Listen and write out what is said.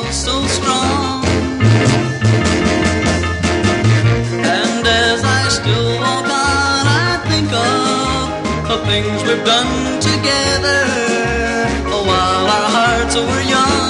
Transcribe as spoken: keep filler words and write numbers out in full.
so strong. And as I still walk on, I think of the things we've done together while our hearts were young.